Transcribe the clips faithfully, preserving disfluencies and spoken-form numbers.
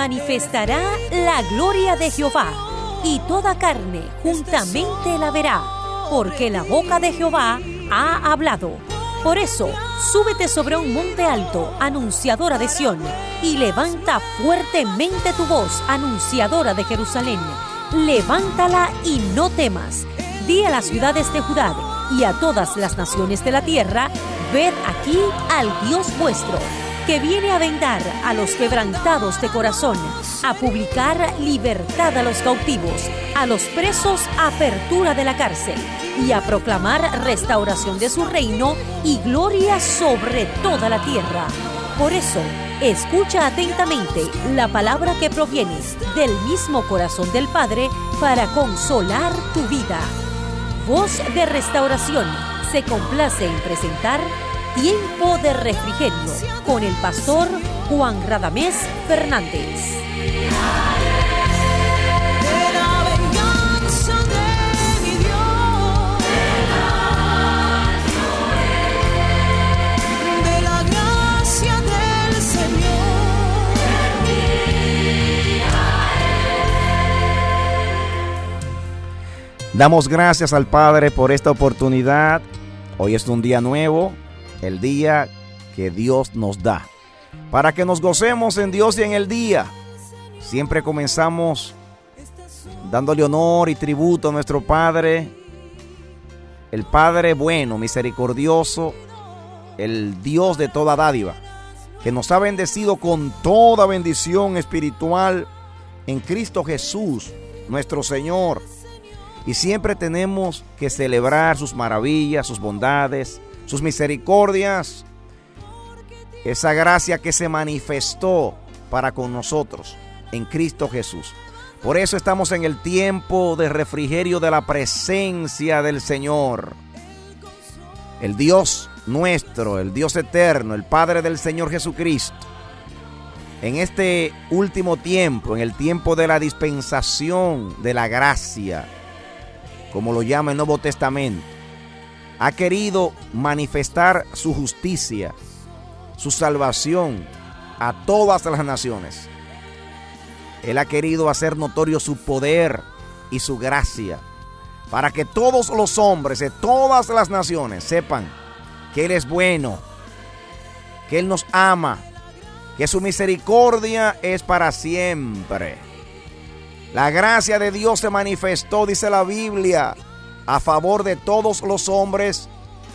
manifestará la gloria de Jehová, y toda carne juntamente la verá, porque la boca de Jehová ha hablado. Por eso, súbete sobre un monte alto, anunciadora de Sión, y levanta fuertemente tu voz, anunciadora de Jerusalén. Levántala y no temas. Di a las ciudades de Judá y a todas las naciones de la tierra: ved aquí al Dios vuestro, que viene a vendar a los quebrantados de corazón, a publicar libertad a los cautivos, a los presos apertura de la cárcel, y a proclamar restauración de su reino y gloria sobre toda la tierra. Por eso, escucha atentamente la palabra que proviene del mismo corazón del Padre para consolar tu vida. Voz de Restauración se complace en presentar Tiempo de Refrigerio con el pastor Juan Radamés Fernández. Damos gracias al Padre por esta oportunidad. Hoy es un día nuevo, el día que Dios nos da, para que nos gocemos en Dios y en el día. Siempre comenzamos dándole honor y tributo a nuestro Padre, el Padre bueno, misericordioso, el Dios de toda dádiva, que nos ha bendecido con toda bendición espiritual en Cristo Jesús, nuestro Señor. Y siempre tenemos que celebrar sus maravillas, sus bondades, sus misericordias, esa gracia que se manifestó para con nosotros en Cristo Jesús. Por eso estamos en el tiempo de refrigerio de la presencia del Señor. El Dios nuestro, el Dios eterno, el Padre del Señor Jesucristo, en este último tiempo, en el tiempo de la dispensación de la gracia, como lo llama el Nuevo Testamento, ha querido manifestar su justicia, su salvación a todas las naciones. Él ha querido hacer notorio su poder y su gracia, para que todos los hombres de todas las naciones sepan que Él es bueno, que Él nos ama, que su misericordia es para siempre. La gracia de Dios se manifestó, dice la Biblia, a favor de todos los hombres.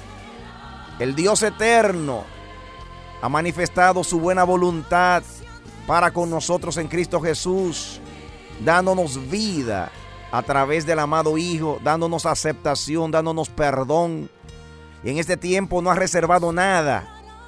El Dios eterno ha manifestado su buena voluntad para con nosotros en Cristo Jesús, dándonos vida a través del amado Hijo, dándonos aceptación, dándonos perdón. Y en este tiempo no ha reservado nada.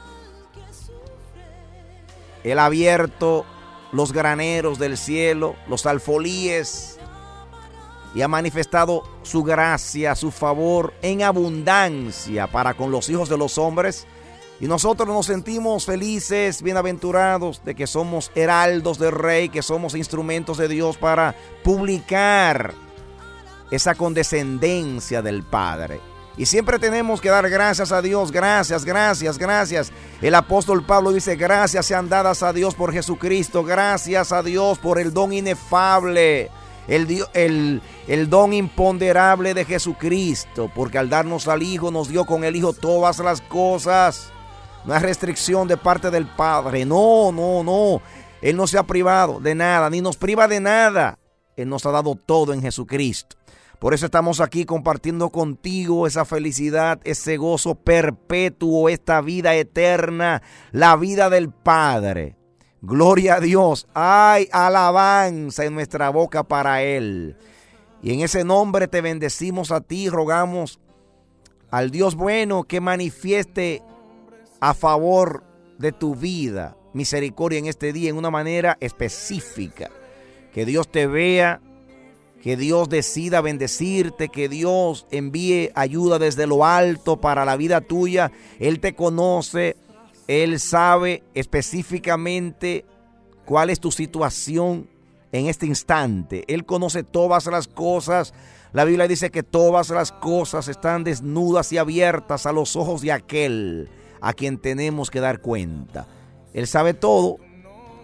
Él ha abierto los graneros del cielo, los alfolíes, y ha manifestado su gracia, su favor en abundancia para con los hijos de los hombres. Y nosotros nos sentimos felices, bienaventurados de que somos heraldos del Rey, que somos instrumentos de Dios para publicar esa condescendencia del Padre. Y siempre tenemos que dar gracias a Dios, gracias, gracias, gracias. El apóstol Pablo dice: gracias sean dadas a Dios por Jesucristo, gracias a Dios por el don inefable, el, el, el don imponderable de Jesucristo, porque al darnos al Hijo nos dio con el Hijo todas las cosas. No hay restricción de parte del Padre, no, no, no. Él no se ha privado de nada, ni nos priva de nada. Él nos ha dado todo en Jesucristo. Por eso estamos aquí compartiendo contigo esa felicidad, ese gozo perpetuo, esta vida eterna, la vida del Padre. Gloria a Dios. Hay alabanza en nuestra boca para Él. Y en ese nombre te bendecimos a ti, rogamos al Dios bueno que manifieste a favor de tu vida misericordia en este día en una manera específica. Que Dios te vea, que Dios decida bendecirte, que Dios envíe ayuda desde lo alto para la vida tuya. Él te conoce, Él sabe específicamente cuál es tu situación en este instante. Él conoce todas las cosas. La Biblia dice que todas las cosas están desnudas y abiertas a los ojos de aquel a quien tenemos que dar cuenta. Él sabe todo.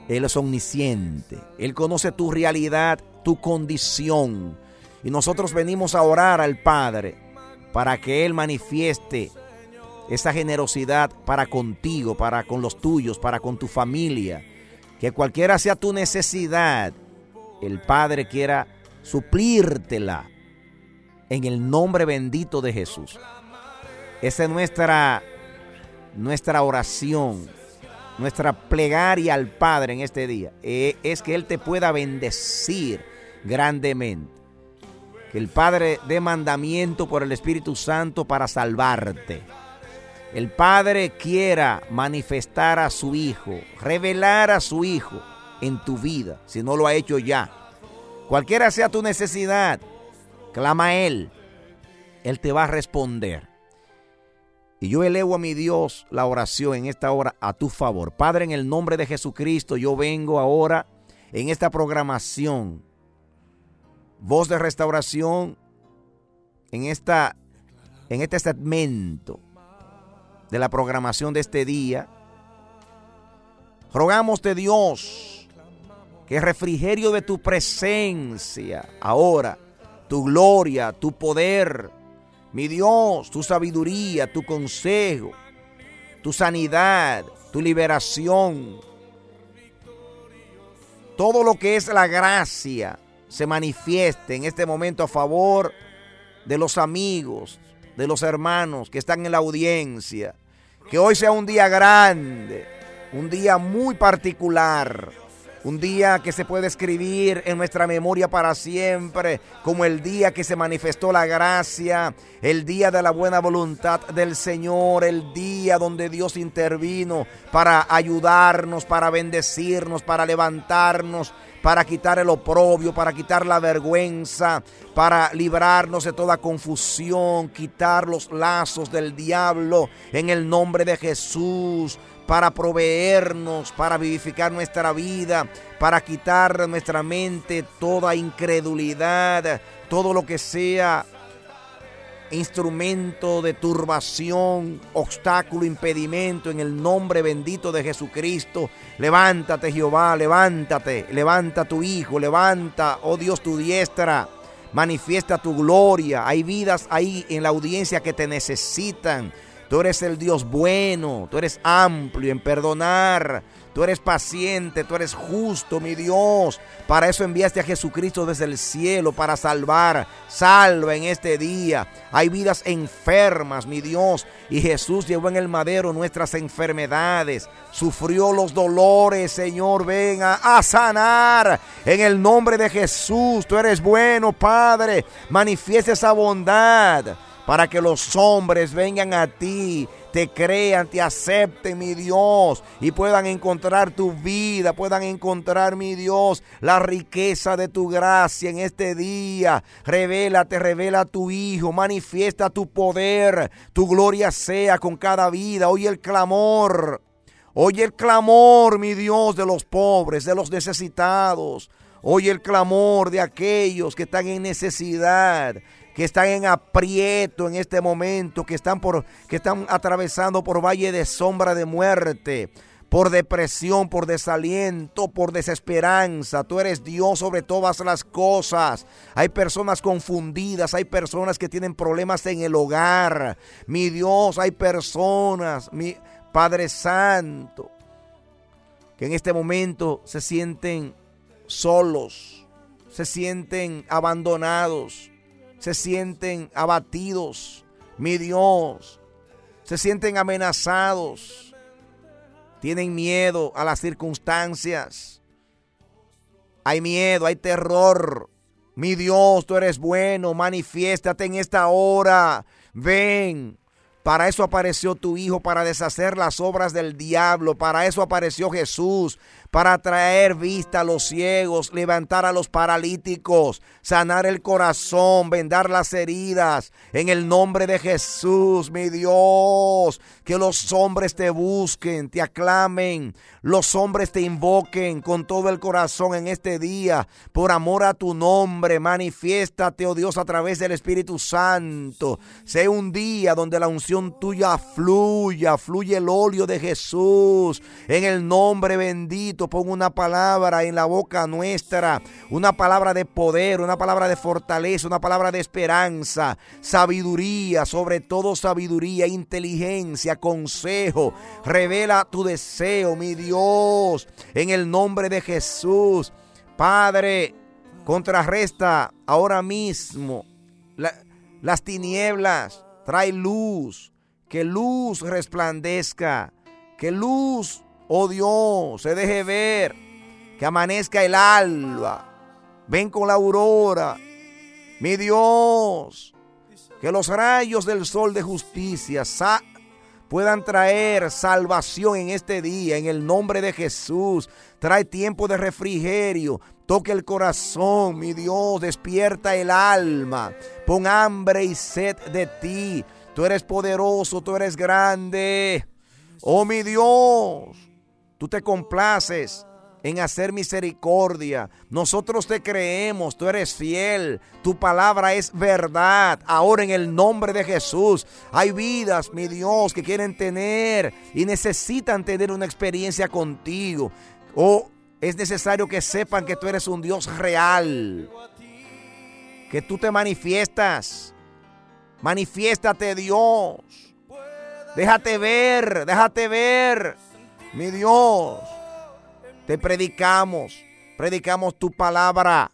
Él es omnisciente. Él conoce tu realidad, tu condición. Y nosotros venimos a orar al Padre para que Él manifieste esa generosidad para contigo, para con los tuyos, para con tu familia. Que cualquiera sea tu necesidad, el Padre quiera suplírtela en el nombre bendito de Jesús. Esa es nuestra, nuestra oración, nuestra plegaria al Padre en este día. Eh, es que Él te pueda bendecir grandemente. Que el Padre dé mandamiento por el Espíritu Santo para salvarte. El Padre quiera manifestar a su Hijo, revelar a su Hijo en tu vida, si no lo ha hecho ya. Cualquiera sea tu necesidad, clama a Él. Él te va a responder. Y yo elevo a mi Dios la oración en esta hora a tu favor. Padre, en el nombre de Jesucristo, yo vengo ahora en esta programación. Voz de Restauración, en, esta, en este segmento de la programación de este día. Rogamos de Dios que el refrigerio de tu presencia ahora, tu gloria, tu poder, mi Dios, tu sabiduría, tu consejo, tu sanidad, tu liberación, todo lo que es la gracia se manifieste en este momento a favor de los amigos, de los hermanos que están en la audiencia. Que hoy sea un día grande, un día muy particular, un día que se puede escribir en nuestra memoria para siempre, como el día que se manifestó la gracia, el día de la buena voluntad del Señor, el día donde Dios intervino para ayudarnos, para bendecirnos, para levantarnos, para quitar el oprobio, para quitar la vergüenza, para librarnos de toda confusión, quitar los lazos del diablo en el nombre de Jesús, para proveernos, para vivificar nuestra vida, para quitar de nuestra mente toda incredulidad, todo lo que sea instrumento de turbación, obstáculo, impedimento, en el nombre bendito de Jesucristo. Levántate, Jehová, levántate, levanta tu Hijo, levanta, oh Dios, tu diestra, manifiesta tu gloria. Hay vidas ahí en la audiencia que te necesitan. Tú eres el Dios bueno, tú eres amplio en perdonar, tú eres paciente, tú eres justo, mi Dios. Para eso enviaste a Jesucristo desde el cielo, para salvar. Salva en este día. Hay vidas enfermas, mi Dios, y Jesús llevó en el madero nuestras enfermedades. Sufrió los dolores, Señor, ven a, a sanar. En el nombre de Jesús, tú eres bueno, Padre. Manifiesta esa bondad, para que los hombres vengan a ti, te crean, te acepten, mi Dios, y puedan encontrar tu vida, puedan encontrar, mi Dios, la riqueza de tu gracia en este día. Revélate, revela a tu Hijo, manifiesta tu poder, tu gloria sea con cada vida. Oye el clamor, oye el clamor, mi Dios, de los pobres, de los necesitados. Oye el clamor de aquellos que están en necesidad, que están en aprieto en este momento, que están, por, que están atravesando por valle de sombra de muerte, por depresión, por desaliento, por desesperanza. Tú eres Dios sobre todas las cosas. Hay personas confundidas, hay personas que tienen problemas en el hogar. Mi Dios, hay personas, mi Padre Santo, que en este momento se sienten solos, se sienten abandonados, se sienten abatidos, mi Dios, se sienten amenazados, tienen miedo a las circunstancias, hay miedo, hay terror. Mi Dios, tú eres bueno, manifiéstate en esta hora, ven. Para eso apareció tu Hijo, para deshacer las obras del diablo. Para eso apareció Jesús, para traer vista a los ciegos, levantar a los paralíticos, sanar el corazón, vendar las heridas. En el nombre de Jesús, mi Dios, que los hombres te busquen, te aclamen, los hombres te invoquen con todo el corazón en este día. Por amor a tu nombre, manifiéstate, oh Dios, a través del Espíritu Santo. Sea un día donde la unción unción tuya fluya, fluye el óleo de Jesús. En el nombre bendito, pon una palabra en la boca nuestra, una palabra de poder, una palabra de fortaleza, una palabra de esperanza, sabiduría, sobre todo sabiduría, inteligencia, consejo. Revela tu deseo, mi Dios, en el nombre de Jesús. Padre, contrarresta ahora mismo la, las tinieblas, trae luz, que luz resplandezca, que luz, oh Dios, se deje ver, que amanezca el alba, ven con la aurora, mi Dios, que los rayos del sol de justicia sa- puedan traer salvación en este día, en el nombre de Jesús. Trae tiempo de refrigerio, toque el corazón, mi Dios, despierta el alma, pon hambre y sed de ti. Tú eres poderoso, tú eres grande. Oh, mi Dios, tú te complaces en hacer misericordia. Nosotros te creemos, tú eres fiel, tu palabra es verdad. Ahora en el nombre de Jesús, hay vidas, mi Dios, que quieren tener y necesitan tener una experiencia contigo. Oh, es necesario que sepan que tú eres un Dios real, que tú te manifiestas. Manifiéstate, Dios. Déjate ver, déjate ver, mi Dios. Te predicamos, predicamos tu palabra.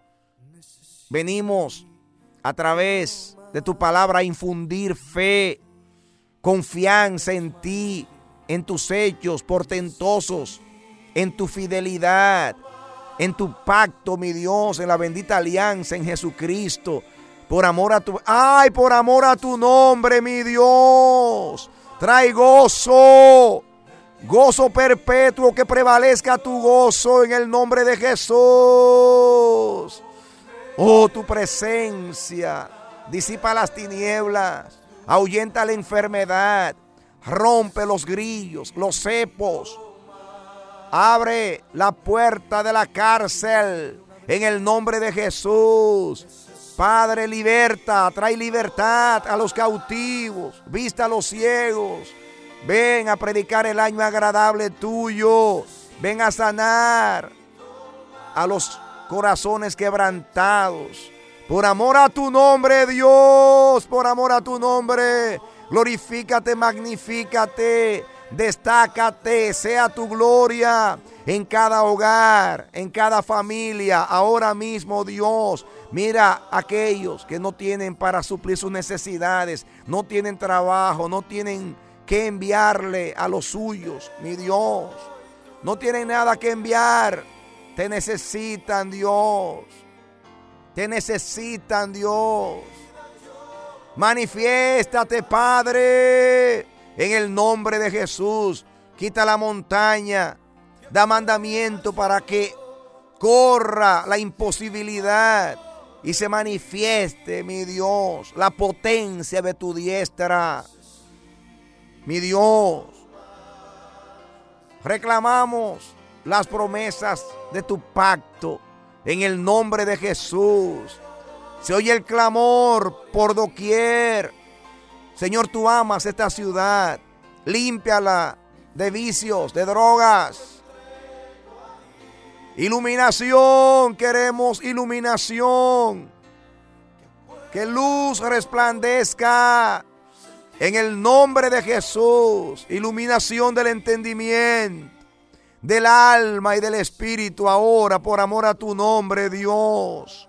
Venimos a través de tu palabra a infundir fe, confianza en ti, en tus hechos portentosos, en tu fidelidad, en tu pacto, mi Dios, en la bendita alianza en Jesucristo. Por amor a tu, ay, por amor a tu nombre, mi Dios. Trae gozo. Gozo perpetuo, que prevalezca tu gozo en el nombre de Jesús. Oh, tu presencia disipa las tinieblas, ahuyenta la enfermedad, rompe los grillos, los cepos. Abre la puerta de la cárcel en el nombre de Jesús. Padre, liberta, trae libertad a los cautivos, vista a los ciegos. Ven a predicar el año agradable tuyo. Ven a sanar a los corazones quebrantados. Por amor a tu nombre, Dios, por amor a tu nombre, glorifícate, magnifícate, destácate, sea tu gloria en cada hogar, en cada familia. Ahora mismo, Dios, mira a aquellos que no tienen para suplir sus necesidades, no tienen trabajo, no tienen que enviarle a los suyos, mi Dios. No tienen nada que enviar. Te necesitan, Dios. Te necesitan, Dios. Manifiéstate, Padre, en el nombre de Jesús. Quita la montaña. Da mandamiento para que corra la imposibilidad y se manifieste, mi Dios, la potencia de tu diestra. Mi Dios, reclamamos las promesas de tu pacto en el nombre de Jesús. Se oye el clamor por doquier. Señor, tú amas esta ciudad. Límpiala de vicios, de drogas. Iluminación, queremos iluminación. Que luz resplandezca. En el nombre de Jesús, iluminación del entendimiento, del alma y del espíritu ahora, por amor a tu nombre, Dios.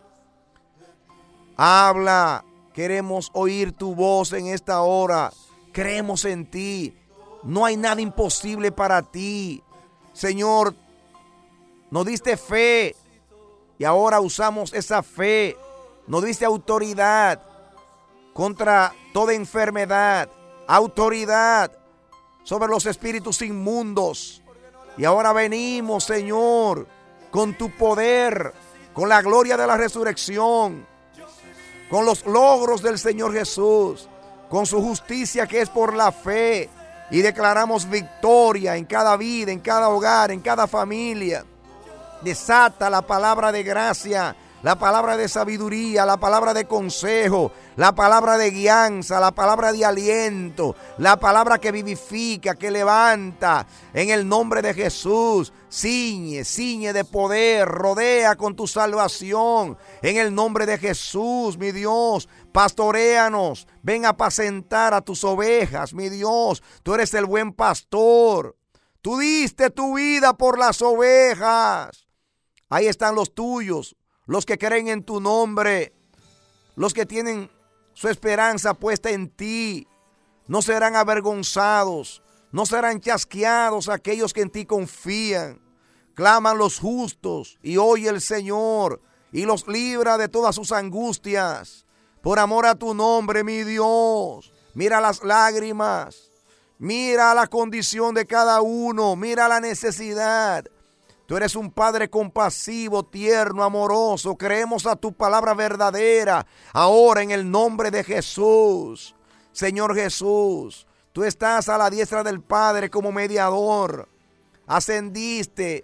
Habla, queremos oír tu voz en esta hora. Creemos en ti. No hay nada imposible para ti. Señor, nos diste fe y ahora usamos esa fe. Nos diste autoridad contra toda enfermedad, autoridad sobre los espíritus inmundos. Y ahora venimos, Señor, con tu poder, con la gloria de la resurrección, con los logros del Señor Jesús, con su justicia que es por la fe. Y declaramos victoria en cada vida, en cada hogar, en cada familia. Desata la palabra de gracia, la palabra de sabiduría, la palabra de consejo, la palabra de guianza, la palabra de aliento, la palabra que vivifica, que levanta. En el nombre de Jesús, ciñe, ciñe de poder, rodea con tu salvación. En el nombre de Jesús, mi Dios, pastoréanos, ven a apacentar a tus ovejas, mi Dios. Tú eres el buen pastor. Tú diste tu vida por las ovejas. Ahí están los tuyos, los que creen en tu nombre, los que tienen su esperanza puesta en ti. No serán avergonzados, no serán chasqueados aquellos que en ti confían. Claman los justos y oye el Señor y los libra de todas sus angustias. Por amor a tu nombre, mi Dios, mira las lágrimas, mira la condición de cada uno, mira la necesidad. Tú eres un Padre compasivo, tierno, amoroso. Creemos a tu palabra verdadera. Ahora en el nombre de Jesús. Señor Jesús, tú estás a la diestra del Padre como mediador. Ascendiste,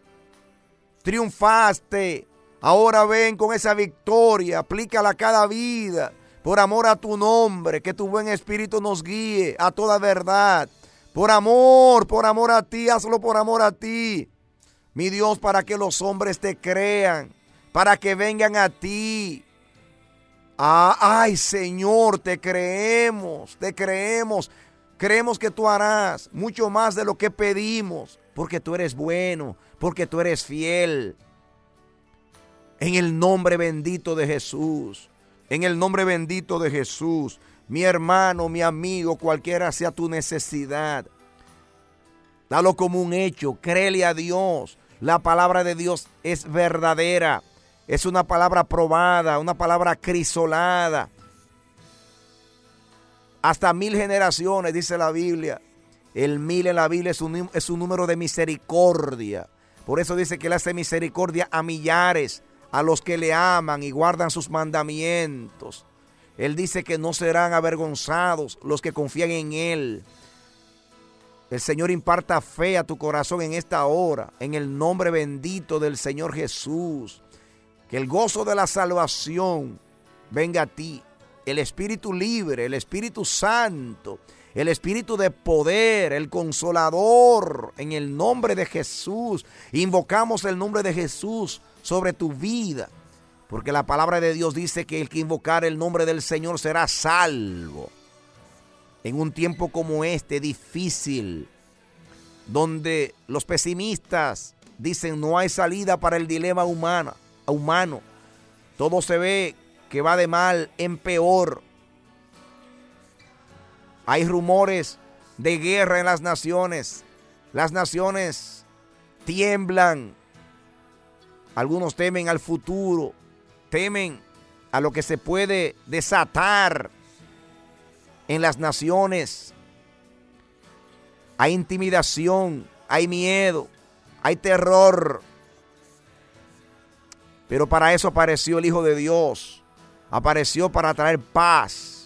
triunfaste. Ahora ven con esa victoria, aplícala a cada vida. Por amor a tu nombre, que tu buen espíritu nos guíe a toda verdad. Por amor, por amor a ti, hazlo por amor a ti. Mi Dios, para que los hombres te crean, para que vengan a ti. Ah, ay, Señor, te creemos, te creemos. Creemos que tú harás mucho más de lo que pedimos, porque tú eres bueno, porque tú eres fiel. En el nombre bendito de Jesús, en el nombre bendito de Jesús, mi hermano, mi amigo, cualquiera sea tu necesidad, dalo como un hecho, créele a Dios. La palabra de Dios es verdadera, es una palabra probada, una palabra crisolada. Hasta mil generaciones, dice la Biblia. El mil en la Biblia es un, es un número de misericordia. Por eso dice que Él hace misericordia a millares, a los que le aman y guardan sus mandamientos. Él dice que no serán avergonzados los que confían en Él. El Señor imparta fe a tu corazón en esta hora, en el nombre bendito del Señor Jesús. Que el gozo de la salvación venga a ti. El Espíritu libre, el Espíritu Santo, el Espíritu de poder, el Consolador, en el nombre de Jesús. Invocamos el nombre de Jesús sobre tu vida, porque la palabra de Dios dice que el que invocar el nombre del Señor será salvo. En un tiempo como este, difícil, donde los pesimistas dicen no hay salida para el dilema humana, humano, todo se ve que va de mal en peor. Hay rumores de guerra en las naciones. Las naciones tiemblan. Algunos temen al futuro, temen a lo que se puede desatar en las naciones. Hay intimidación, hay miedo, hay terror. Pero para eso apareció el Hijo de Dios. Apareció para traer paz.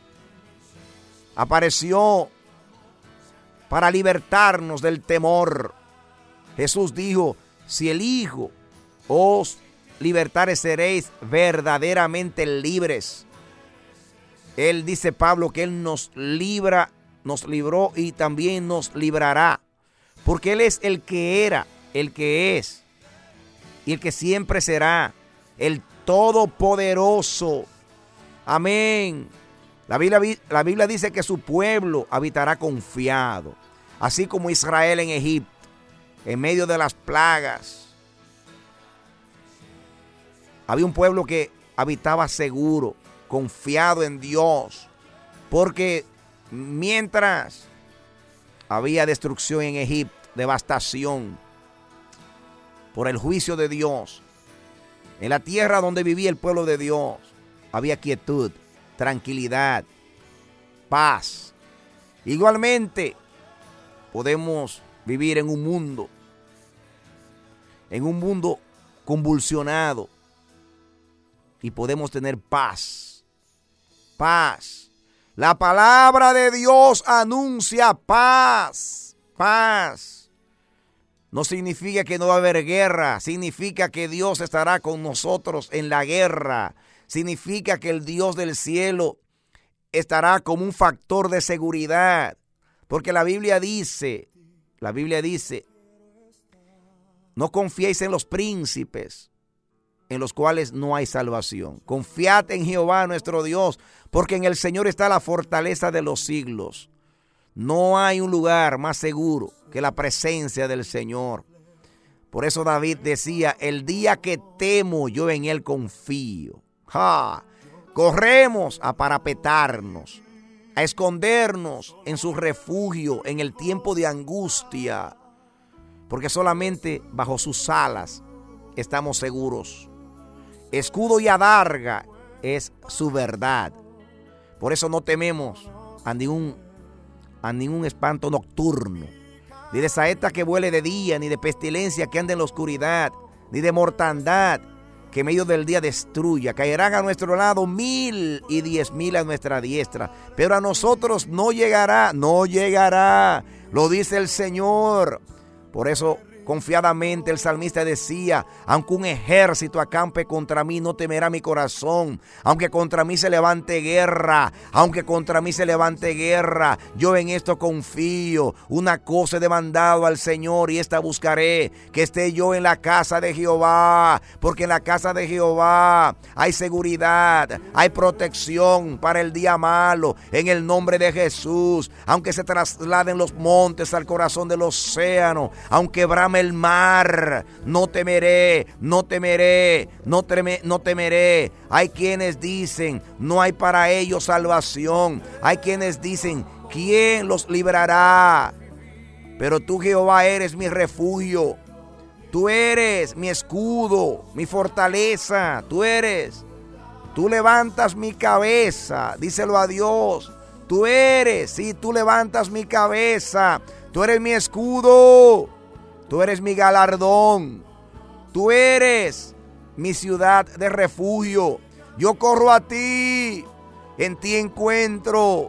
Apareció para libertarnos del temor. Jesús dijo, si el Hijo os libertare, seréis verdaderamente libres. Él dice, Pablo, que Él nos libra, nos libró y también nos librará. Porque Él es el que era, el que es y el que siempre será, el Todopoderoso. Amén. La Biblia, la Biblia dice que su pueblo habitará confiado, así como Israel en Egipto, en medio de las plagas. Había un pueblo que habitaba seguro, confiado en Dios, porque mientras había destrucción en Egipto, devastación por el juicio de Dios, en la tierra donde vivía el pueblo de Dios había quietud, tranquilidad, paz. Igualmente podemos vivir en un mundo, en un mundo convulsionado, y podemos tener paz, paz. La palabra de Dios anuncia paz, paz. no significa que no va a haber guerra, significa que Dios estará con nosotros en la guerra, significa que el Dios del cielo estará como un factor de seguridad, porque la Biblia dice, la Biblia dice, no confiéis en los príncipes, en los cuales no hay salvación. Confiad en Jehová nuestro Dios, porque en el Señor está la fortaleza de los siglos. No hay un lugar más seguro que la presencia del Señor. Por eso David decía, el día que temo, yo en él confío. ¡Ja! Corremos a parapetarnos, a escondernos en su refugio en el tiempo de angustia, porque solamente bajo sus alas estamos seguros. Escudo y adarga es su verdad. Por eso no tememos a ningún, a ningún espanto nocturno, ni de saeta que vuele de día, ni de pestilencia que ande en la oscuridad, ni de mortandad que en medio del día destruya. Caerán a nuestro lado mil y diez mil a nuestra diestra, pero a nosotros no llegará, no llegará, lo dice el Señor. Por eso confiadamente el salmista decía, aunque un ejército acampe contra mí, no temerá mi corazón. Aunque contra mí se levante guerra, aunque contra mí se levante guerra, yo en esto confío. Una cosa he demandado al Señor y esta buscaré, que esté yo en la casa de Jehová, porque en la casa de Jehová hay seguridad, hay protección para el día malo, en el nombre de Jesús. Aunque se trasladen los montes al corazón del océano, aunque brame el mar, no temeré, no temeré, no, teme, no temeré. Hay quienes dicen, no hay para ellos salvación. Hay quienes dicen, ¿quién los librará? Pero tú, Jehová, eres mi refugio. Tú eres mi escudo, mi fortaleza. Tú eres. Tú levantas mi cabeza. Díselo a Dios. Tú eres, sí, tú levantas mi cabeza. Tú eres mi escudo. Tú eres mi galardón. Tú eres mi ciudad de refugio. Yo corro a ti. En ti encuentro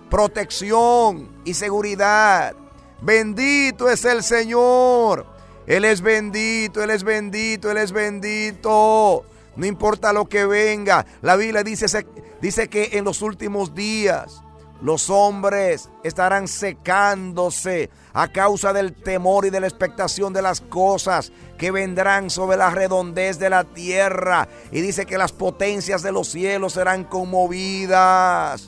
protección y seguridad. Bendito es el Señor. Él es bendito, Él es bendito, Él es bendito. No importa lo que venga. La Biblia dice, dice que en los últimos días los hombres estarán secándose a causa del temor y de la expectación de las cosas que vendrán sobre la redondez de la tierra. Y dice que las potencias de los cielos serán conmovidas.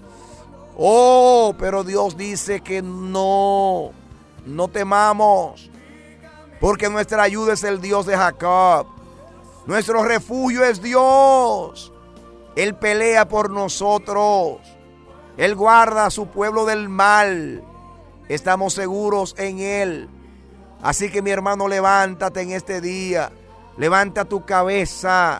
Oh, pero Dios dice que no, no temamos, porque nuestra ayuda es el Dios de Jacob. Nuestro refugio es Dios. Él pelea por nosotros. Él guarda a su pueblo del mal. Estamos seguros en Él. Así que, mi hermano, levántate en este día. Levanta tu cabeza.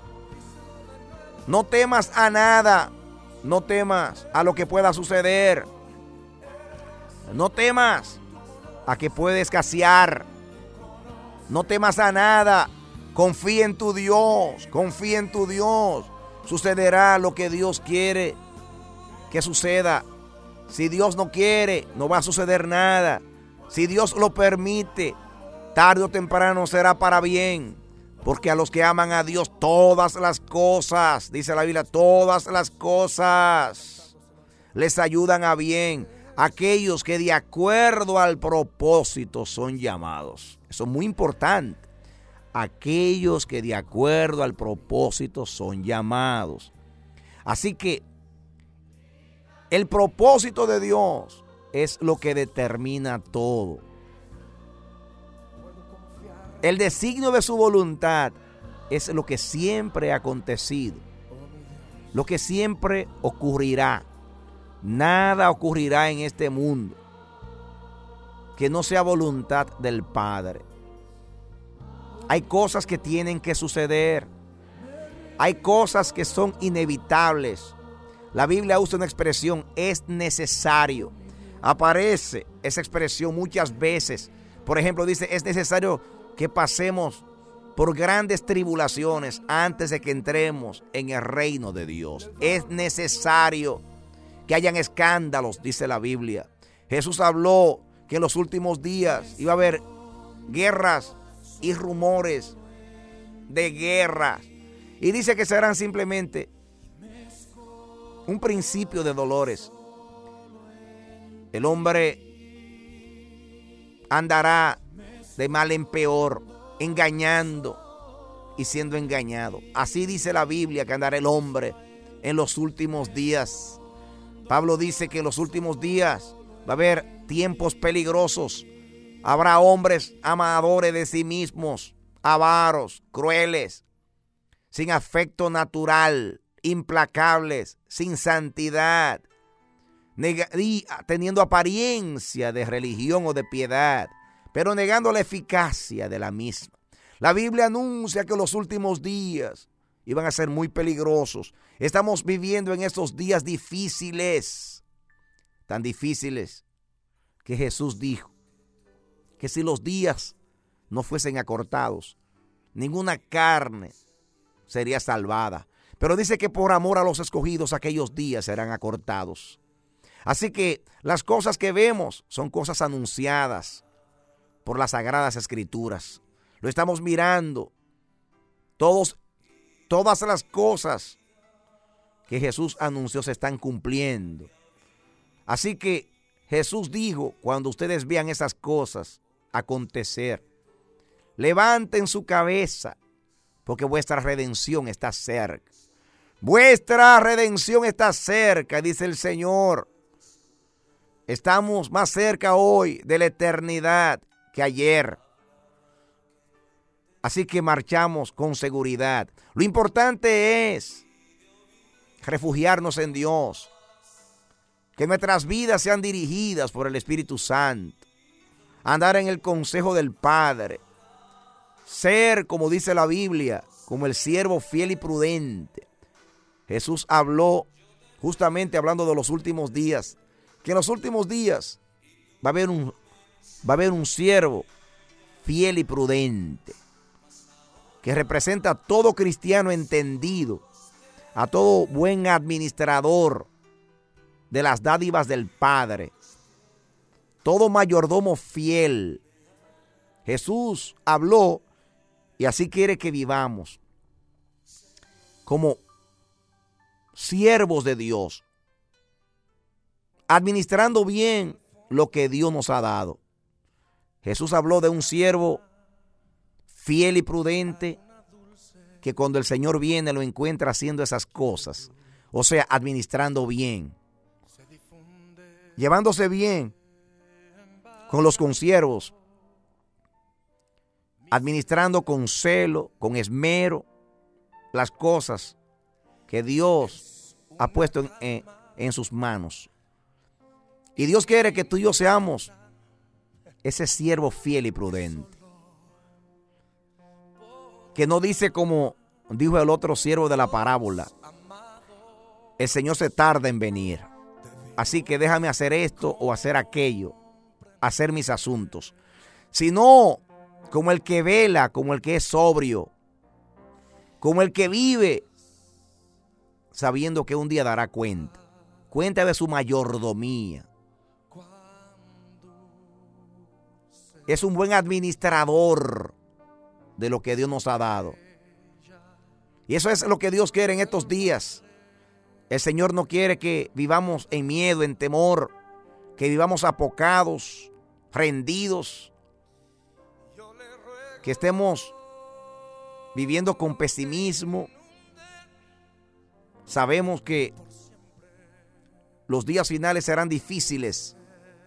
No temas a nada. No temas a lo que pueda suceder. No temas a que puede escasear. No temas a nada. Confía en tu Dios. Confía en tu Dios. Sucederá lo que Dios quiere que suceda. Si Dios no quiere, no va a suceder nada. Si Dios lo permite, tarde o temprano será para bien. Porque a los que aman a Dios, todas las cosas, dice la Biblia, todas las cosas les ayudan a bien. Aquellos que de acuerdo al propósito son llamados. Eso es muy importante. Aquellos que de acuerdo al propósito son llamados. Así que el propósito de Dios es lo que determina todo. El designio de su voluntad es lo que siempre ha acontecido, lo que siempre ocurrirá. Nada ocurrirá en este mundo que no sea voluntad del Padre. Hay cosas que tienen que suceder. Hay cosas que son inevitables. La Biblia usa una expresión, es necesario. Aparece esa expresión muchas veces. Por ejemplo, dice, es necesario que pasemos por grandes tribulaciones antes de que entremos en el reino de Dios. Es necesario que hayan escándalos, dice la Biblia. Jesús habló que en los últimos días iba a haber guerras y rumores de guerras. Y dice que serán simplemente un principio de dolores. El hombre andará de mal en peor, engañando y siendo engañado. Así dice la Biblia que andará el hombre en los últimos días. Pablo dice que en los últimos días va a haber tiempos peligrosos. Habrá hombres amadores de sí mismos, avaros, crueles, sin afecto natural, implacables, sin santidad, teniendo apariencia de religión o de piedad, pero negando la eficacia de la misma. La Biblia anuncia que los últimos días iban a ser muy peligrosos. Estamos viviendo en estos días difíciles, tan difíciles que Jesús dijo que si los días no fuesen acortados, ninguna carne sería salvada. Pero dice que por amor a los escogidos aquellos días serán acortados. Así que las cosas que vemos son cosas anunciadas por las Sagradas Escrituras. Lo estamos mirando. Todos, todas las cosas que Jesús anunció se están cumpliendo. Así que Jesús dijo, cuando ustedes vean esas cosas acontecer, levanten su cabeza, porque vuestra redención está cerca. Vuestra redención está cerca, dice el Señor. Estamos más cerca hoy de la eternidad que ayer. Así que marchamos con seguridad. Lo importante es refugiarnos en Dios. Que nuestras vidas sean dirigidas por el Espíritu Santo. Andar en el consejo del Padre. Ser, como dice la Biblia, como el siervo fiel y prudente. Jesús habló, justamente hablando de los últimos días, que en los últimos días va a haber un, va a haber un siervo fiel y prudente, que representa a todo cristiano entendido, a todo buen administrador de las dádivas del Padre, todo mayordomo fiel. Jesús habló y así quiere que vivamos como siervos de Dios, administrando bien lo que Dios nos ha dado. Jesús habló de un siervo fiel y prudente que cuando el Señor viene lo encuentra haciendo esas cosas, o sea, administrando bien, llevándose bien con los consiervos, administrando con celo, con esmero, las cosas que Dios ha puesto en, en, en sus manos. Y Dios quiere que tú y yo seamos ese siervo fiel y prudente, que no dice como dijo el otro siervo de la parábola: el Señor se tarda en venir, así que déjame hacer esto o hacer aquello, hacer mis asuntos. Sino como el que vela, como el que es sobrio, como el que vive sabiendo que un día dará cuenta, cuenta de su mayordomía. Es un buen administrador de lo que Dios nos ha dado. Y eso es lo que Dios quiere en estos días. El Señor no quiere que vivamos en miedo, en temor, que vivamos apocados, rendidos, que estemos viviendo con pesimismo. Sabemos que los días finales serán difíciles.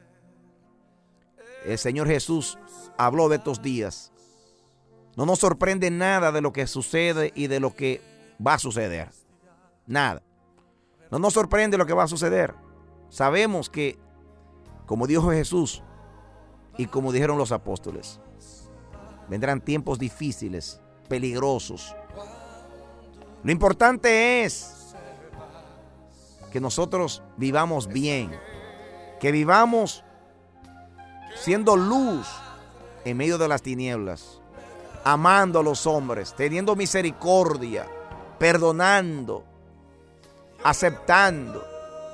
El Señor Jesús habló de estos días. No nos sorprende nada de lo que sucede y de lo que va a suceder. Nada. No nos sorprende lo que va a suceder. Sabemos que, como dijo Jesús y como dijeron los apóstoles, vendrán tiempos difíciles, peligrosos. Lo importante es que nosotros vivamos bien, que vivamos siendo luz en medio de las tinieblas, amando a los hombres, teniendo misericordia, perdonando, aceptando,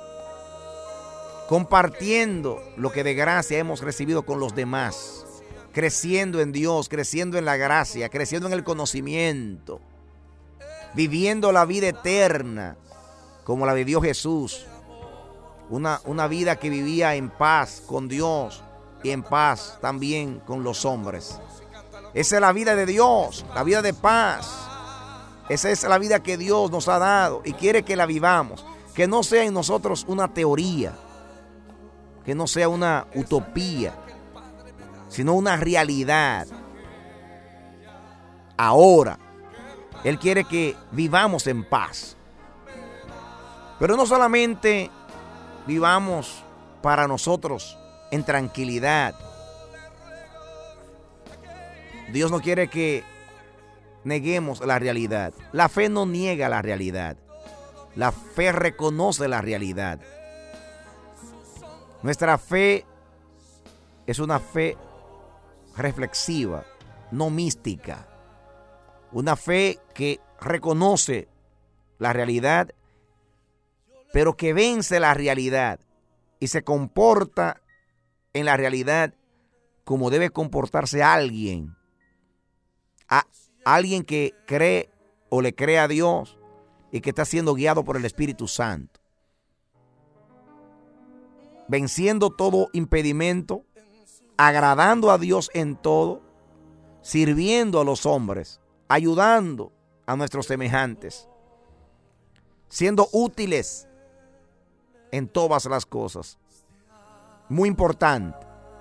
compartiendo lo que de gracia hemos recibido con los demás. creciendo en Dios, creciendo en la gracia, creciendo en el conocimiento, viviendo la vida eterna como la vivió Jesús. Una, una vida que vivía en paz con Dios y en paz también con los hombres. Esa es la vida de Dios, la vida de paz. Esa es la vida que Dios nos ha dado y quiere que la vivamos. Que no sea en nosotros una teoría, que no sea una utopía, sino una realidad. Ahora, Él quiere que vivamos en paz. Pero no solamente vivamos para nosotros en tranquilidad. Dios no quiere que neguemos la realidad. La fe no niega la realidad. La fe reconoce la realidad. Nuestra fe es una fe reflexiva, no mística. Una fe que reconoce la realidad, pero que vence la realidad y se comporta en la realidad como debe comportarse alguien. A alguien que cree o le cree a Dios y que está siendo guiado por el Espíritu Santo. Venciendo todo impedimento, agradando a Dios en todo, sirviendo a los hombres, ayudando a nuestros semejantes, siendo útiles en todas las cosas. Muy importante.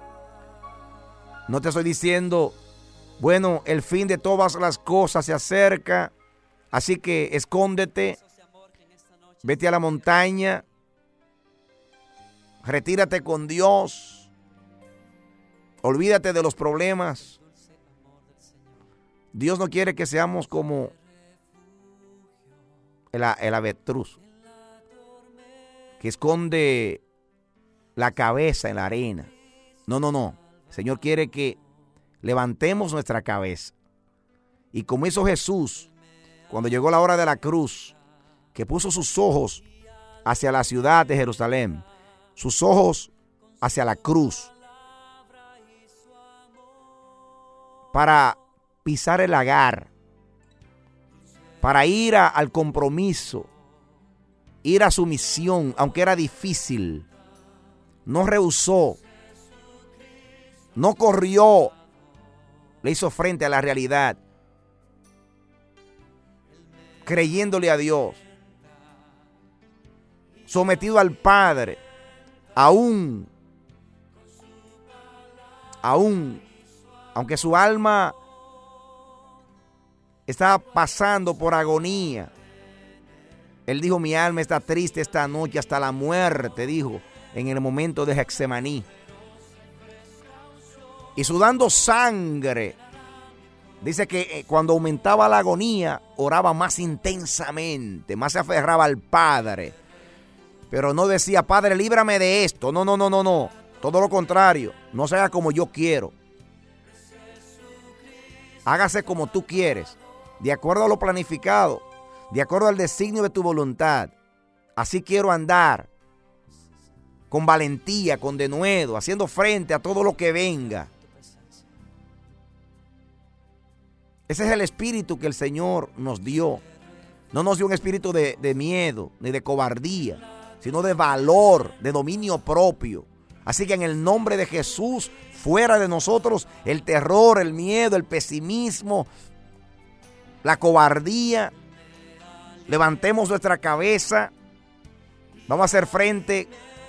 No te estoy diciendo, bueno, el fin de todas las cosas se acerca, así que escóndete, vete a la montaña, retírate con Dios, olvídate de los problemas. Dios no quiere que seamos como el, el avestruz, que esconde la cabeza en la arena. No, no, no. El Señor quiere que levantemos nuestra cabeza. Y como hizo Jesús cuando llegó la hora de la cruz, que puso sus ojos hacia la ciudad de Jerusalén, sus ojos hacia la cruz, para pisar el lagar, para ir a, al compromiso, ir a su misión, aunque era difícil. No rehusó, no corrió, le hizo frente a la realidad, creyéndole a Dios, sometido al Padre, aún, aún, aunque su alma estaba pasando por agonía. Él dijo, mi alma está triste esta noche hasta la muerte, dijo en el momento de Getsemaní. Y sudando sangre, dice que cuando aumentaba la agonía, oraba más intensamente, más se aferraba al Padre. Pero no decía, Padre, líbrame de esto. No, no, no, no, no. Todo lo contrario, no se haga como yo quiero. Hágase como tú quieres, de acuerdo a lo planificado, de acuerdo al designio de tu voluntad. Así quiero andar, con valentía, con denuedo, haciendo frente a todo lo que venga. Ese es el espíritu que el Señor nos dio. No nos dio un espíritu de, de miedo, ni de cobardía, sino de valor, de dominio propio. Así que en el nombre de Jesús, fuera de nosotros el terror, el miedo, el pesimismo, la cobardía. Levantemos nuestra cabeza. Vamos a hacer frente,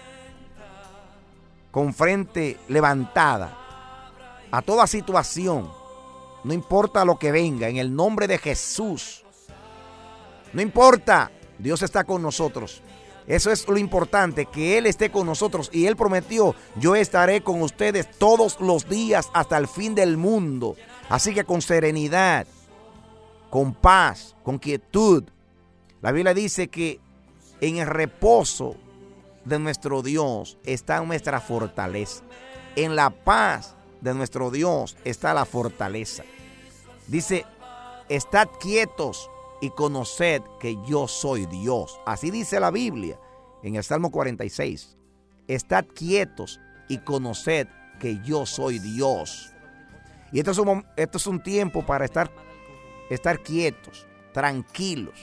con frente levantada, a toda situación. No importa lo que venga, en el nombre de Jesús. No importa, Dios está con nosotros. Eso es lo importante, que Él esté con nosotros. Y Él prometió, yo estaré con ustedes todos los días hasta el fin del mundo. Así que con serenidad, con paz, con quietud. La Biblia dice que en el reposo de nuestro Dios está nuestra fortaleza. En la paz de nuestro Dios está la fortaleza. Dice, estad quietos y conoced que yo soy Dios. Así dice la Biblia en el Salmo cuarenta y seis. Estad quietos y conoced que yo soy Dios. Y esto es un, esto es un tiempo para estar, estar quietos, tranquilos.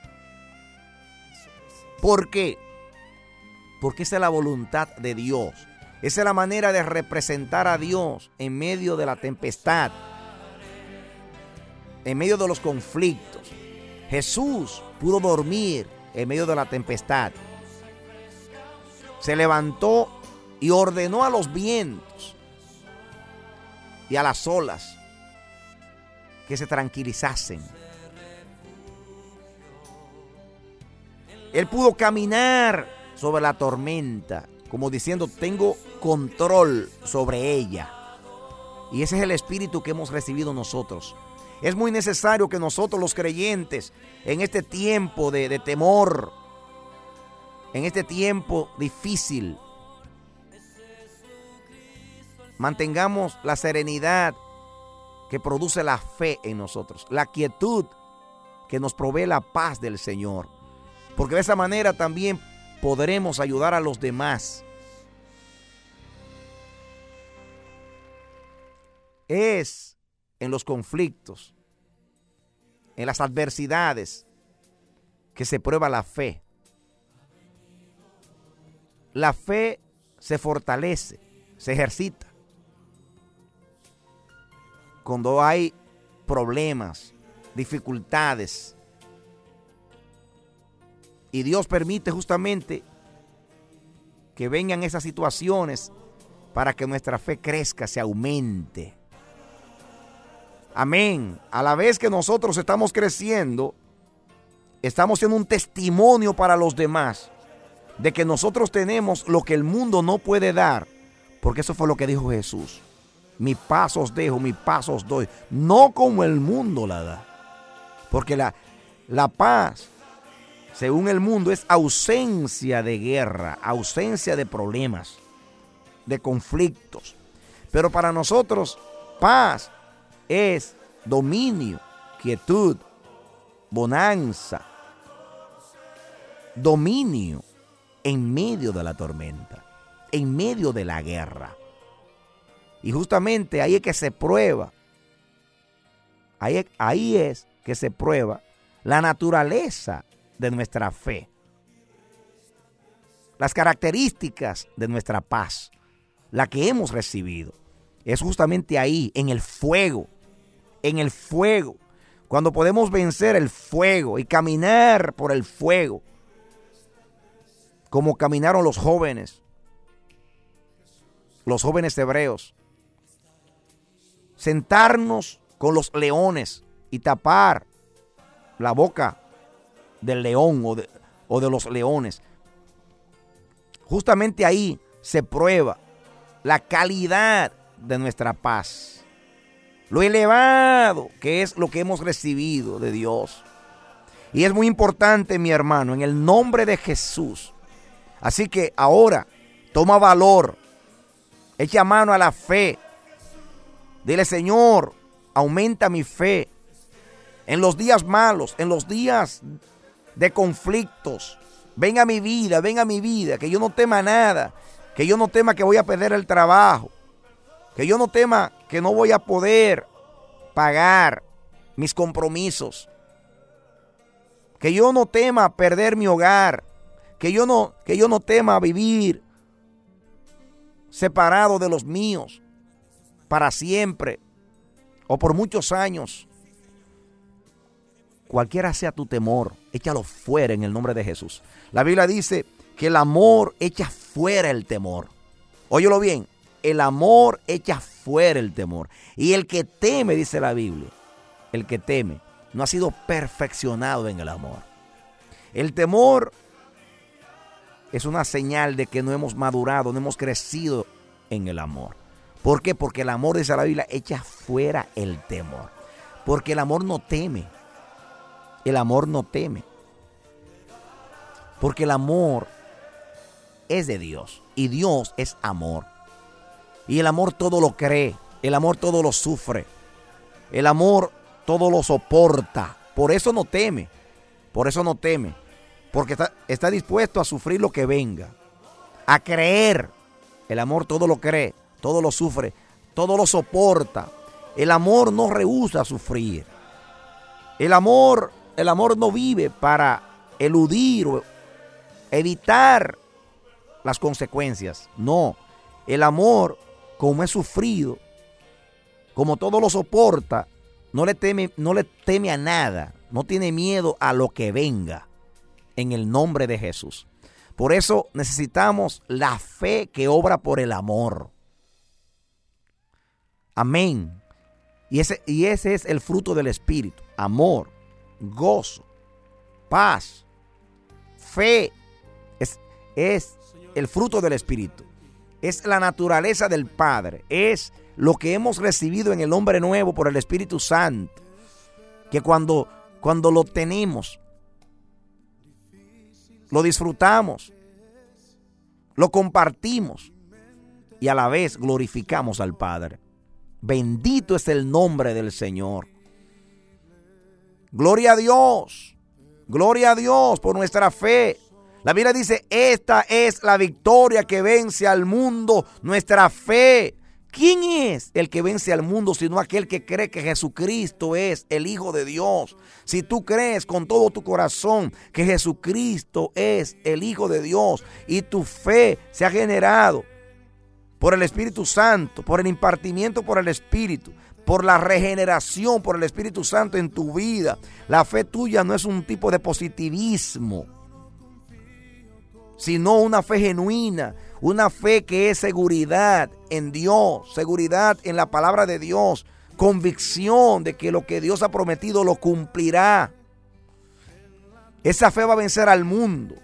¿Por qué? Porque esa es la voluntad de Dios. Esa es la manera de representar a Dios en medio de la tempestad, en medio de los conflictos. Jesús pudo dormir en medio de la tempestad. Se levantó y ordenó a los vientos y a las olas que se tranquilizasen. Él pudo caminar sobre la tormenta, como diciendo, tengo control sobre ella. Y ese es el espíritu que hemos recibido nosotros. Es muy necesario que nosotros los creyentes, en este tiempo de, de temor, en este tiempo difícil, mantengamos la serenidad que produce la fe en nosotros, la quietud que nos provee la paz del Señor, porque de esa manera también podremos ayudar a los demás. Es en los conflictos, en las adversidades, que se prueba la fe. La fe se fortalece, se ejercita cuando hay problemas, dificultades. Y Dios permite justamente que vengan esas situaciones para que nuestra fe crezca, se aumente. Amén. A la vez que nosotros estamos creciendo, estamos siendo un testimonio para los demás de que nosotros tenemos lo que el mundo no puede dar, porque eso fue lo que dijo Jesús. Mi paz os dejo, mi paz os doy, no como el mundo la da. Porque la, la paz, según el mundo, es ausencia de guerra, ausencia de problemas, de conflictos. Pero para nosotros, paz es dominio, quietud, bonanza, dominio en medio de la tormenta, en medio de la guerra. Y justamente ahí es que se prueba, ahí, ahí es que se prueba la naturaleza de nuestra fe, las características de nuestra paz, la que hemos recibido. Es justamente ahí, en el fuego, en el fuego, cuando podemos vencer el fuego y caminar por el fuego, como caminaron los jóvenes, los jóvenes hebreos. Sentarnos con los leones y tapar la boca del león o de, o de los leones. Justamente ahí se prueba la calidad de nuestra paz, lo elevado que es lo que hemos recibido de Dios. Y es muy importante, mi hermano, en el nombre de Jesús. Así que ahora toma valor, echa mano a la fe. Dile, Señor, aumenta mi fe en los días malos, en los días de conflictos. Ven a mi vida, ven a mi vida, que yo no tema nada, que yo no tema que voy a perder el trabajo, que yo no tema que no voy a poder pagar mis compromisos, que yo no tema perder mi hogar, que yo no, que yo no tema vivir separado de los míos para siempre o por muchos años. Cualquiera sea tu temor, échalo fuera en el nombre de Jesús. La Biblia dice que el amor echa fuera el temor. Óyelo bien, el amor echa fuera el temor. Y el que teme, dice la Biblia, el que teme no ha sido perfeccionado en el amor. El temor es una señal de que no hemos madurado, no hemos crecido en el amor. ¿Por qué? Porque el amor, dice la Biblia, echa fuera el temor. Porque el amor no teme. El amor no teme. Porque el amor es de Dios. Y Dios es amor. Y el amor todo lo cree. El amor todo lo sufre. El amor todo lo soporta. Por eso no teme. Por eso no teme. Porque está, está dispuesto a sufrir lo que venga. A creer. El amor todo lo cree. Todo lo sufre. Todo lo soporta. El amor no rehúsa sufrir. El amor, el amor no vive para eludir o evitar las consecuencias. No, el amor, como es sufrido, como todo lo soporta, no le teme, no le teme a nada, no tiene miedo a lo que venga, en el nombre de Jesús. Por eso necesitamos la fe que obra por el amor. Amén. Y ese, y ese es el fruto del Espíritu. Amor, gozo, paz, fe. Es, es el fruto del Espíritu. Es la naturaleza del Padre. Es lo que hemos recibido en el hombre nuevo por el Espíritu Santo. Que cuando, cuando lo tenemos, lo disfrutamos, lo compartimos y a la vez glorificamos al Padre. Bendito es el nombre del Señor. Gloria a Dios. Gloria a Dios por nuestra fe. La Biblia dice, esta es la victoria que vence al mundo, nuestra fe. ¿Quién es el que vence al mundo sino aquel que cree que Jesucristo es el Hijo de Dios? Si tú crees con todo tu corazón que Jesucristo es el Hijo de Dios y tu fe se ha generado por el Espíritu Santo, por el impartimiento por el Espíritu, por la regeneración por el Espíritu Santo en tu vida, la fe tuya no es un tipo de positivismo, sino una fe genuina, una fe que es seguridad en Dios, seguridad en la palabra de Dios, convicción de que lo que Dios ha prometido lo cumplirá. Esa fe va a vencer al mundo,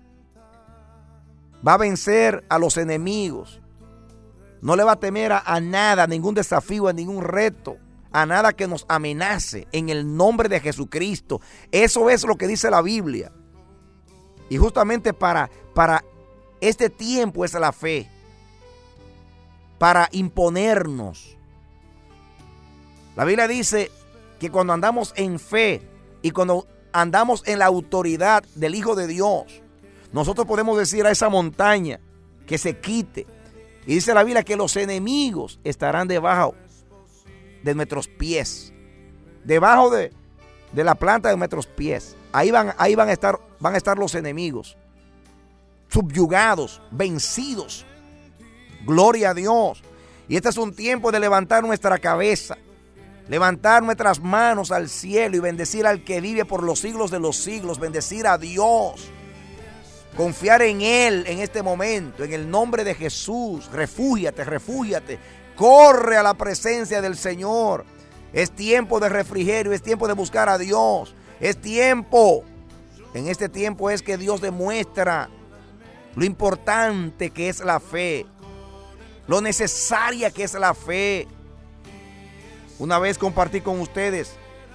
va a vencer a los enemigos. No le va a temer a, a nada, a ningún desafío, a ningún reto, a nada que nos amenace en el nombre de Jesucristo. Eso es lo que dice la Biblia. Y justamente para, para este tiempo es la fe, para imponernos. La Biblia dice que cuando andamos en fe y cuando andamos en la autoridad del Hijo de Dios, nosotros podemos decir a esa montaña que se quite. Y dice la Biblia que los enemigos estarán debajo de nuestros pies, debajo de, de la planta de nuestros pies. Ahí van, ahí van a estar, van a estar los enemigos, subyugados, vencidos. Gloria a Dios. Y este es un tiempo de levantar nuestra cabeza, levantar nuestras manos al cielo y bendecir al que vive por los siglos de los siglos, bendecir a Dios. Confiar en Él en este momento, en el nombre de Jesús. Refúgiate, refúgiate. Corre a la presencia del Señor. Es tiempo de refrigerio, es tiempo de buscar a Dios. Es tiempo. En este tiempo es que Dios demuestra lo importante que es la fe, lo necesaria que es la fe. Una vez compartí con ustedes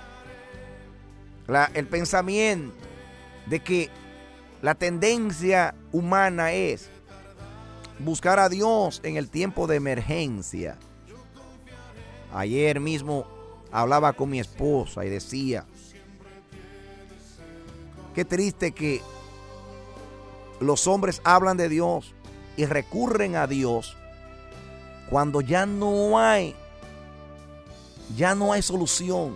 la, el pensamiento de que la tendencia humana es buscar a Dios en el tiempo de emergencia. Ayer mismo hablaba con mi esposa y decía, qué triste que los hombres hablan de Dios y recurren a Dios cuando ya no hay, ya no hay solución.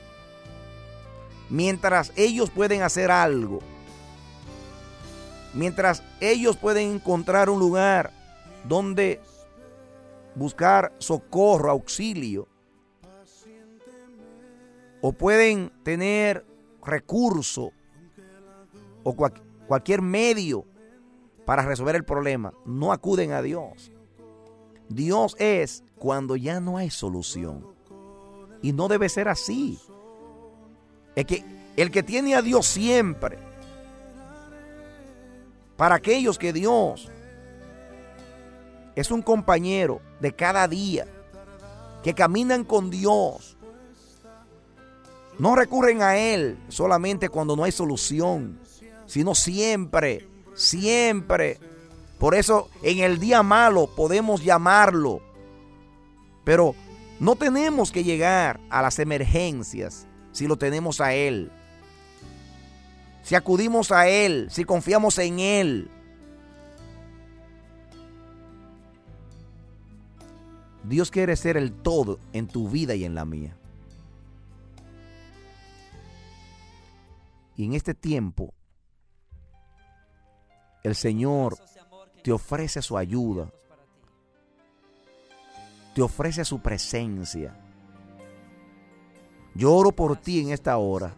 Mientras ellos pueden hacer algo, mientras ellos pueden encontrar un lugar donde buscar socorro, auxilio, o pueden tener recurso o cual, cualquier medio para resolver el problema, no acuden a Dios. Dios es cuando ya no hay solución. Y no debe ser así. Es que el que tiene a Dios siempre, para aquellos que Dios es un compañero de cada día, que caminan con Dios, no recurren a Él solamente cuando no hay solución, sino siempre, siempre. Por eso en el día malo podemos llamarlo, pero no tenemos que llegar a las emergencias si lo tenemos a Él. Si acudimos a Él, si confiamos en Él. Dios quiere ser el todo en tu vida y en la mía. Y en este tiempo, el Señor te ofrece su ayuda, te ofrece su presencia. Yo oro por ti en esta hora,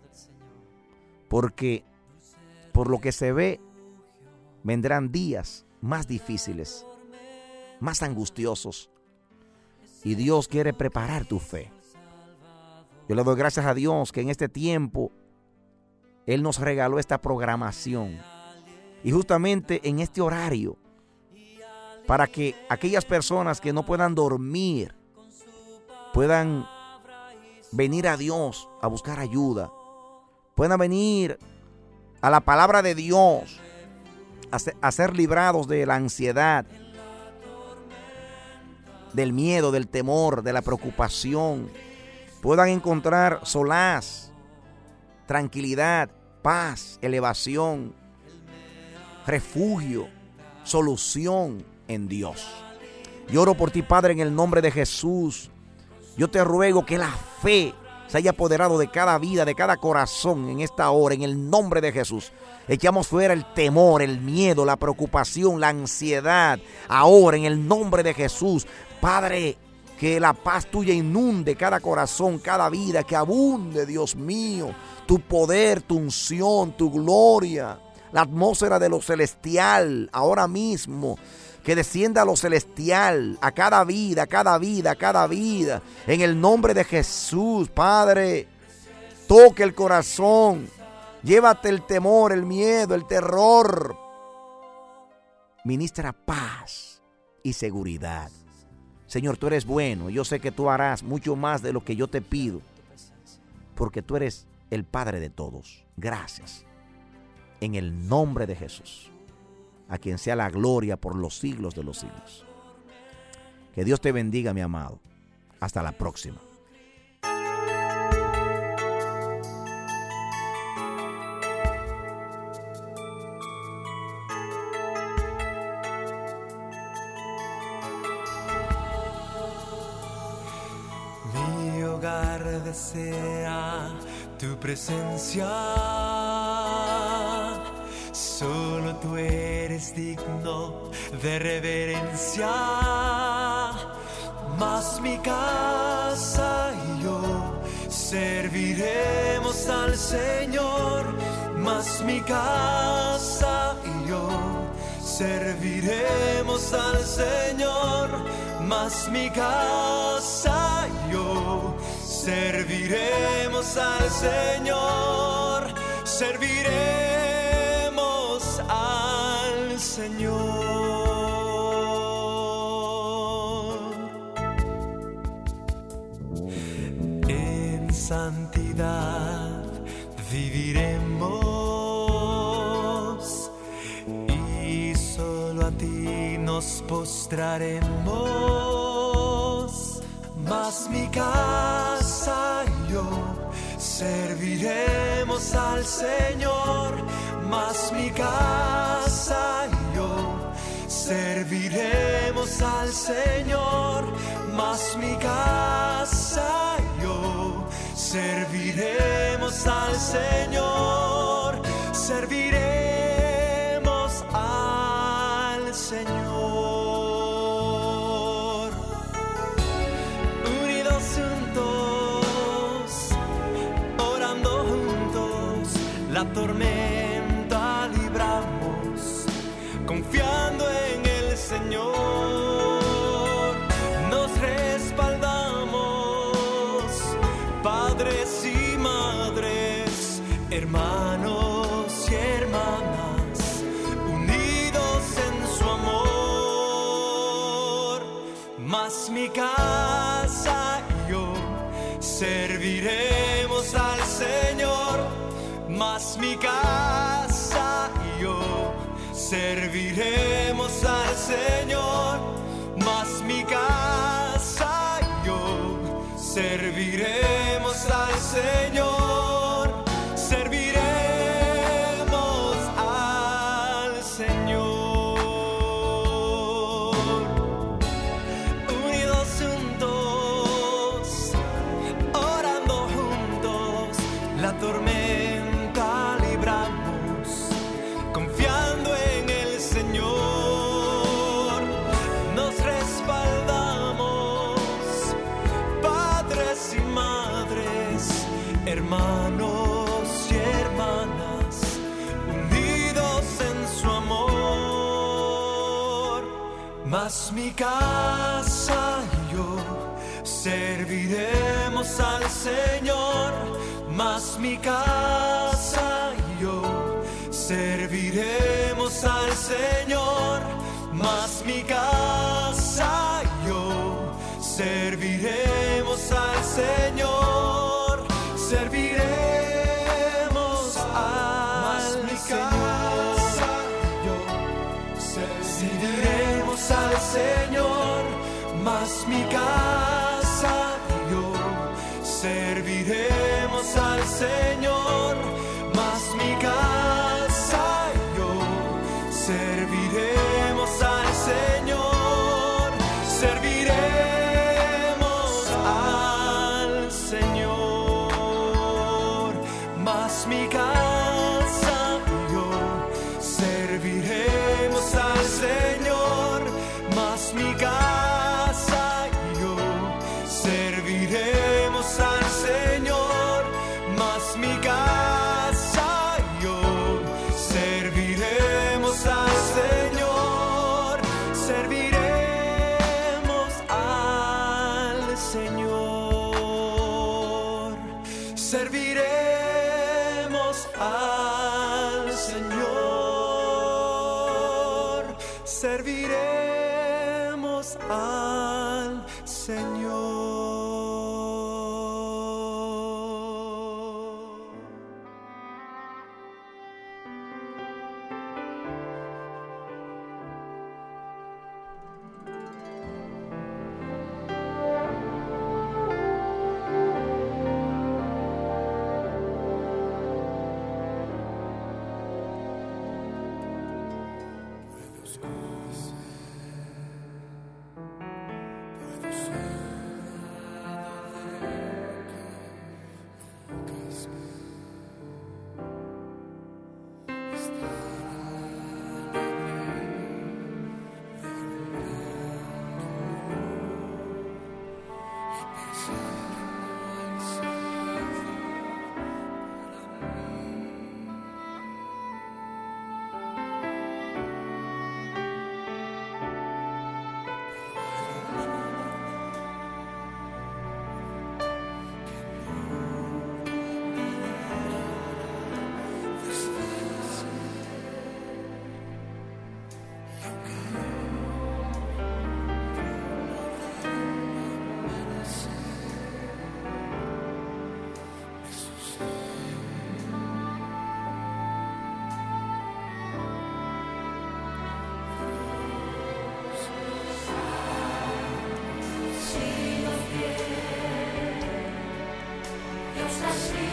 porque por lo que se ve, vendrán días más difíciles, más angustiosos, y Dios quiere preparar tu fe. Yo le doy gracias a Dios que en este tiempo Él nos regaló esta programación, y justamente en este horario, para que aquellas personas que no puedan dormir puedan venir a Dios a buscar ayuda, puedan venir a la palabra de Dios, a ser, a ser librados de la ansiedad, del miedo, del temor, de la preocupación, puedan encontrar solaz, tranquilidad, paz, elevación, refugio, solución en Dios. Yo oro por ti, Padre, en el nombre de Jesús. Yo te ruego que la fe se haya apoderado de cada vida, de cada corazón en esta hora, en el nombre de Jesús. Echamos fuera el temor, el miedo, la preocupación, la ansiedad. Ahora, en el nombre de Jesús, Padre, que la paz tuya inunde cada corazón, cada vida, que abunde, Dios mío, tu poder, tu unción, tu gloria, la atmósfera de lo celestial, ahora mismo. Que descienda a lo celestial, a cada vida, a cada vida, a cada vida. En el nombre de Jesús, Padre, toque el corazón. Llévate el temor, el miedo, el terror. Ministra paz y seguridad. Señor, tú eres bueno. Yo sé que tú harás mucho más de lo que yo te pido, porque tú eres el Padre de todos. Gracias. En el nombre de Jesús, a quien sea la gloria por los siglos de los siglos. Que Dios te bendiga, mi amado. Hasta la próxima. Mi hogar desea tu presencia. Solo tú eres digno de reverencia, mas mi casa y yo serviremos al Señor, mas mi casa y yo serviremos al Señor, mas mi casa y yo serviremos al Señor, serviremos al Señor. En santidad viviremos y solo a ti nos postraremos, mas mi casa y yo serviremos al Señor, mas mi casa y yo serviremos al Señor, mas mi casa y yo serviremos al Señor, serviremos al Señor. Unidos juntos, orando juntos, la tormenta libramos, confiando en el Señor. Nos respaldamos, padres y madres, hermanos y hermanas, unidos en su amor. Mas mi casa y yo serviremos al Señor, mas mi casa y yo serviremos al Señor, mas mi casa y yo serviremos al Señor, serviremos al Señor. Unidos tormenta libramos, confiando en el Señor. Nos respaldamos, padres y madres, hermanos y hermanas, unidos en su amor. Mas mi casa y yo serviremos al Señor. Mas mi casa y yo serviremos al Señor. Mas mi casa y yo serviremos al Señor. Serviremos al Señor. Serviremos al Señor. Mas mi casa y yo serviremos al Señor. Mas mi casa y yo serviremos al Señor. Serviremos al Señor. Mas mi casa y yo serviremos al Señor. Mas mi casa y yo serviremos al Señor. Mas mi casa y yo serviremos al Señor. Serviremos al Señor. Serviremos al Señor. Serviremos al Señor. Dios así